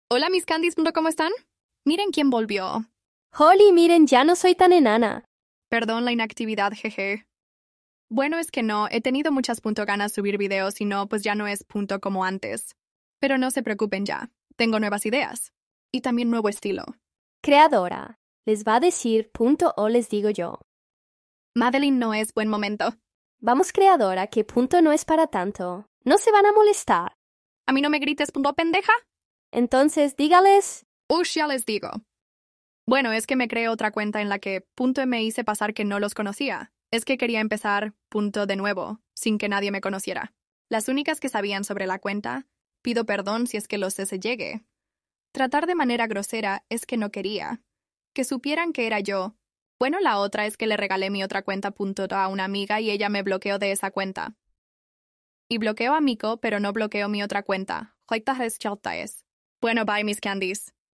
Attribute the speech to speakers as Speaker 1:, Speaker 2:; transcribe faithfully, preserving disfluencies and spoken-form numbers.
Speaker 1: Hola, mis candies, ¿cómo están? Miren quién volvió.
Speaker 2: Holly, miren, ya no soy tan enana.
Speaker 1: Perdón la inactividad, jeje. Bueno, es que no, he tenido muchas punto ganas subir videos y no, pues ya no es punto como antes. Pero no se preocupen ya, tengo nuevas ideas. Y también nuevo estilo.
Speaker 2: Creadora, les va a decir punto o les digo yo.
Speaker 1: Madeline no es buen momento.
Speaker 2: Vamos, creadora, que punto no es para tanto. No se van a molestar.
Speaker 1: A mí no me grites, punto pendeja.
Speaker 2: Entonces, dígales.
Speaker 1: Ush, ya les digo. Bueno, es que me creé otra cuenta en la que punto me hice pasar que no los conocía. Es que quería empezar punto de nuevo, sin que nadie me conociera. Las únicas que sabían sobre la cuenta, pido perdón si es que los se llegue. Tratar de manera grosera es que no quería. Que supieran que era yo. Bueno, la otra es que le regalé mi otra cuenta punto a una amiga y ella me bloqueó de esa cuenta. Y bloqueo a Miko, pero no bloqueo mi otra cuenta. Bueno, bye, mis candies.